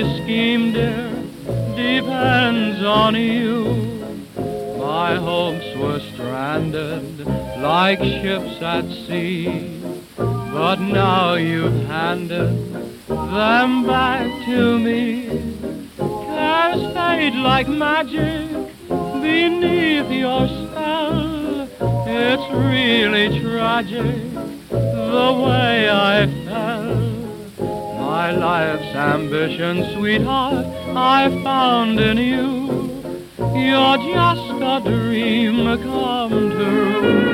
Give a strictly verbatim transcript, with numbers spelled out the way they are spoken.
my scheme, dear, depends on you. My hopes were stranded like ships at sea, but now you've handed them back to me. Cares fade like magic beneath your spell. It's really tragic the way I fell. My life's ambition, sweetheart, I found in you. You're just a dream come true.